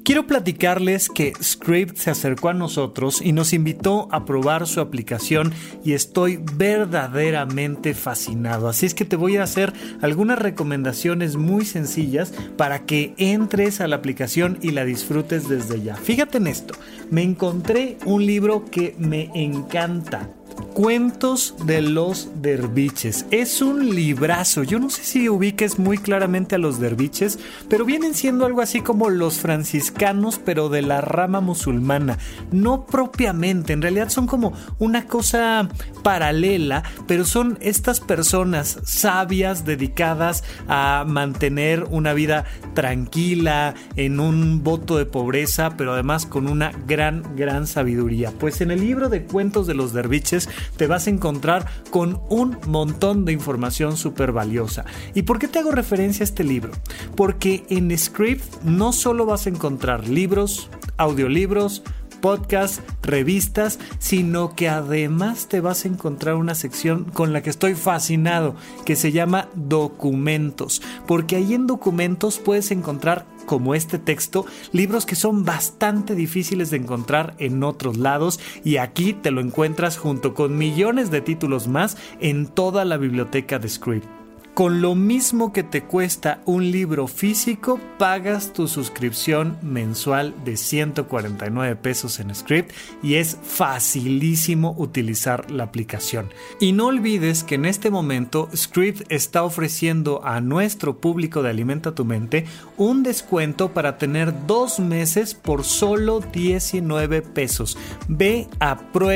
Quiero platicarles que Scribd se acercó a nosotros y nos invitó a probar su aplicación y estoy verdaderamente fascinado. Así es que te voy a hacer algunas recomendaciones muy sencillas para que entres a la aplicación y la disfrutes desde ya. Fíjate en esto, me encontré un libro que me encanta. Cuentos de los derviches. Es un librazo. Yo no sé si ubiques muy claramente a los derviches, pero vienen siendo algo así como los franciscanos, pero de la rama musulmana. No propiamente, en realidad son como una cosa paralela, pero son estas personas sabias dedicadas a mantener una vida tranquila, en un voto de pobreza, pero además con una gran sabiduría. Pues en el libro de Cuentos de los derviches te vas a encontrar con un montón de información súper valiosa. ¿Y por qué te hago referencia a este libro? Porque en Scribd no solo vas a encontrar libros, audiolibros, podcasts, revistas, sino que además te vas a encontrar una sección con la que estoy fascinado, que se llama Documentos, porque ahí en Documentos puedes encontrar, como este texto, libros que son bastante difíciles de encontrar en otros lados, y aquí te lo encuentras junto con millones de títulos más en toda la biblioteca de Scribd. Con lo mismo que te cuesta un libro físico, pagas tu suscripción mensual de 149 pesos en Scribd y es facilísimo utilizar la aplicación. Y no olvides que en este momento Scribd está ofreciendo a nuestro público de Alimenta tu Mente un descuento para tener 2 meses por solo 19 pesos. Ve a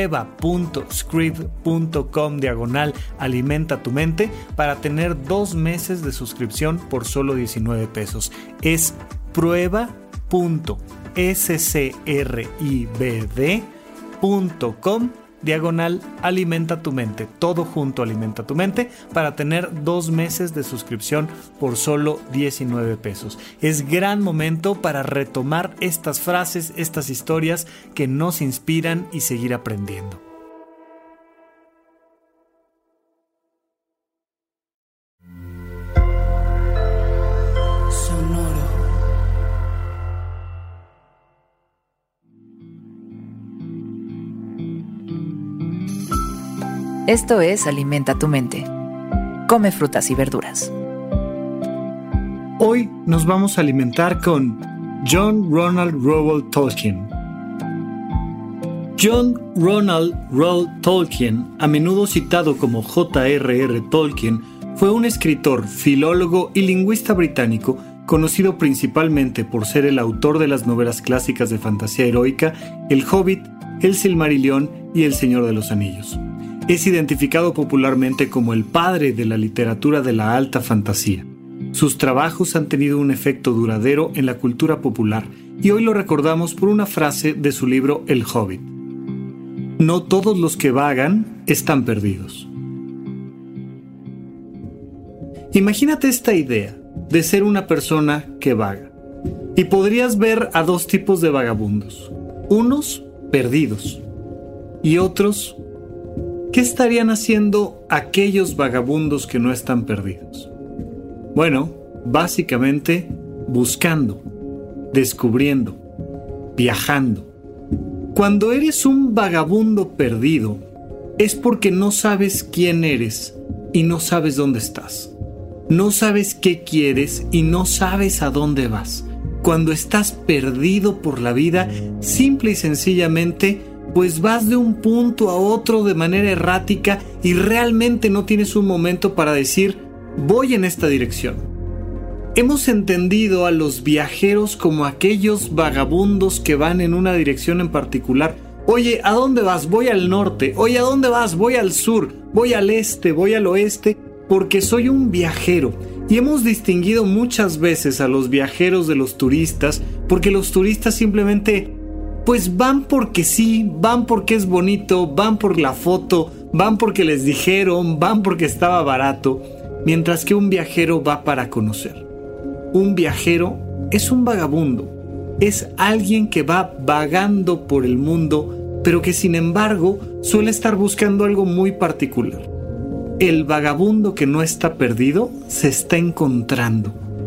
prueba.scribd.com/alimenta tu mente para tener 2 meses de suscripción por solo 19 pesos. Es prueba.scribd.com/alimenta tu mente, todo junto Alimenta tu Mente, para tener 2 meses de suscripción por solo 19 pesos. Es gran momento para retomar estas frases, estas historias que nos inspiran y seguir aprendiendo. Esto es Alimenta tu Mente. Come frutas y verduras. Hoy nos vamos a alimentar con John Ronald Reuel Tolkien. John Ronald Reuel Tolkien, a menudo citado como J.R.R. Tolkien, fue un escritor, filólogo y lingüista británico conocido principalmente por ser el autor de las novelas clásicas de fantasía heroica El Hobbit, El Silmarillion y El Señor de los Anillos. Es identificado popularmente como el padre de la literatura de la alta fantasía. Sus trabajos han tenido un efecto duradero en la cultura popular y hoy lo recordamos por una frase de su libro El Hobbit. No todos los que vagan están perdidos. Imagínate esta idea de ser una persona que vaga. Y podrías ver a 2 tipos de vagabundos. Unos perdidos y otros. ¿Qué estarían haciendo aquellos vagabundos que no están perdidos? Bueno, básicamente buscando, descubriendo, viajando. Cuando eres un vagabundo perdido, es porque no sabes quién eres y no sabes dónde estás. No sabes qué quieres y no sabes a dónde vas. Cuando estás perdido por la vida, simple y sencillamente, pues vas de un punto a otro de manera errática y realmente no tienes un momento para decir, voy en esta dirección. Hemos entendido a los viajeros como aquellos vagabundos que van en una dirección en particular. Oye, ¿a dónde vas? Voy al norte. Oye, ¿a dónde vas? Voy al sur. Voy al este, voy al oeste, porque soy un viajero. Y hemos distinguido muchas veces a los viajeros de los turistas, porque los turistas simplemente pues van porque sí, van porque es bonito, van por la foto, van porque les dijeron, van porque estaba barato, mientras que un viajero va para conocer. Un viajero es un vagabundo, es alguien que va vagando por el mundo, pero que sin embargo suele estar buscando algo muy particular. El vagabundo que no está perdido se está encontrando.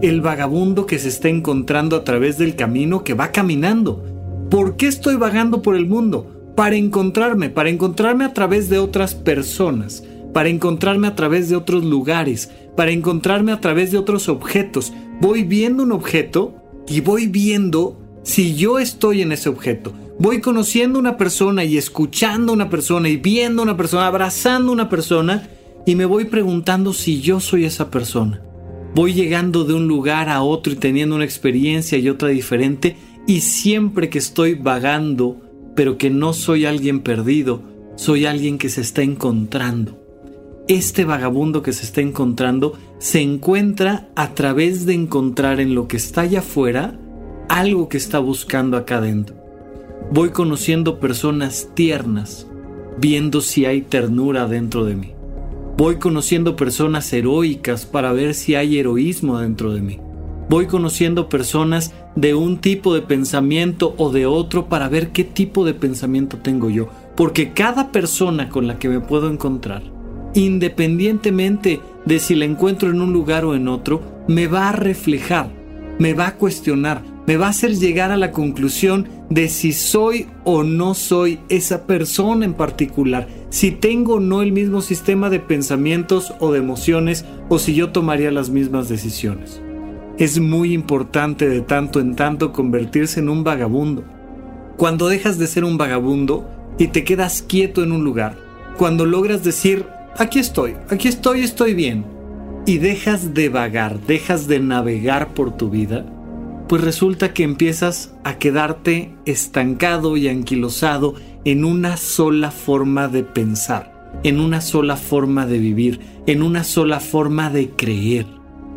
el vagabundo que se está encontrando a través del camino que va caminando. ¿Por qué estoy vagando por el mundo? Para encontrarme a través de otras personas, para encontrarme a través de otros lugares, para encontrarme a través de otros objetos. Voy viendo un objeto y voy viendo si yo estoy en ese objeto. Voy conociendo a una persona y escuchando a una persona y viendo a una persona, abrazando a una persona y me voy preguntando si yo soy esa persona. Voy llegando de un lugar a otro y teniendo una experiencia y otra diferente, y siempre que estoy vagando, pero que no soy alguien perdido, soy alguien que se está encontrando. Este vagabundo que se está encontrando se encuentra a través de encontrar en lo que está allá afuera algo que está buscando acá adentro. Voy conociendo personas tiernas, viendo si hay ternura dentro de mí. Voy conociendo personas heroicas para ver si hay heroísmo dentro de mí. Voy conociendo personas de un tipo de pensamiento o de otro para ver qué tipo de pensamiento tengo yo. Porque cada persona con la que me puedo encontrar, independientemente de si la encuentro en un lugar o en otro, me va a reflejar, me va a cuestionar, me va a hacer llegar a la conclusión de si soy o no soy esa persona en particular, si tengo o no el mismo sistema de pensamientos o de emociones, o si yo tomaría las mismas decisiones. Es muy importante de tanto en tanto convertirse en un vagabundo. Cuando dejas de ser un vagabundo y te quedas quieto en un lugar, cuando logras decir, aquí estoy, estoy bien, y dejas de vagar, dejas de navegar por tu vida, pues resulta que empiezas a quedarte estancado y anquilosado en una sola forma de pensar, en una sola forma de vivir, en una sola forma de creer,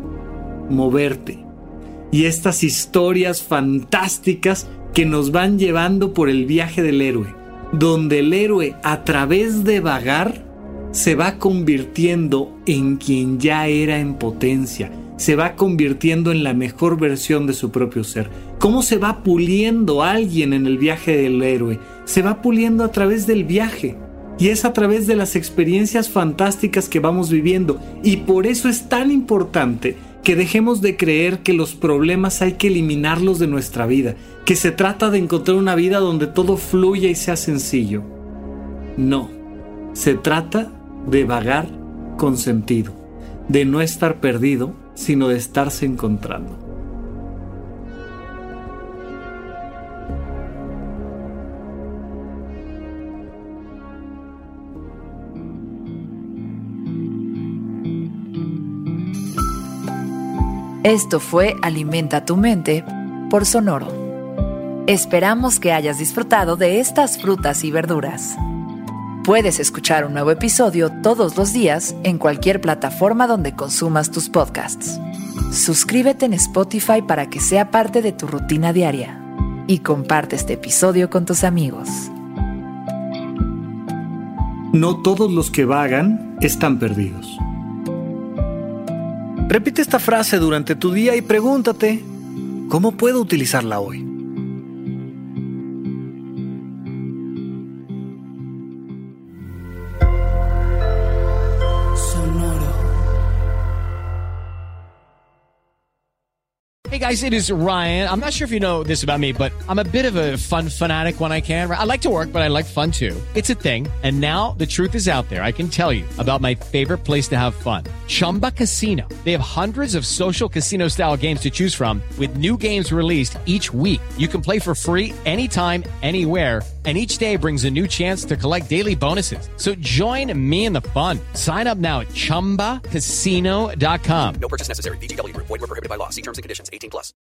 moverte. Y estas historias fantásticas que nos van llevando por el viaje del héroe, donde el héroe, a través de vagar, se va convirtiendo en quien ya era en potencia, se va convirtiendo en la mejor versión de su propio ser. ¿Cómo se va puliendo alguien en el viaje del héroe? Se va puliendo a través del viaje. Y es a través de las experiencias fantásticas que vamos viviendo. Y por eso es tan importante que dejemos de creer que los problemas hay que eliminarlos de nuestra vida, que se trata de encontrar una vida donde todo fluya y sea sencillo. No, se trata de vagar con sentido, de no estar perdido, sino de estarse encontrando. Esto fue Alimenta tu mente por Sonoro. Esperamos que hayas disfrutado de estas frutas y verduras. Puedes escuchar un nuevo episodio todos los días en cualquier plataforma donde consumas tus podcasts. Suscríbete en Spotify para que sea parte de tu rutina diaria y comparte este episodio con tus amigos. No todos los que vagan están perdidos. Repite esta frase durante tu día y pregúntate, ¿cómo puedo utilizarla hoy? Hey guys, it is Ryan. I'm not sure if you know this about me, but I'm a bit of a fun fanatic when I can. I like to work, but I like fun too. It's a thing. And now the truth is out there. I can tell you about my favorite place to have fun. Chumba Casino. They have hundreds of social casino style games to choose from with new games released each week. You can play for free anytime, anywhere. And each day brings a new chance to collect daily bonuses. So join me in the fun. Sign up now at ChumbaCasino.com. No purchase necessary. VGW Group. Void where prohibited by law. See terms and conditions. 18+.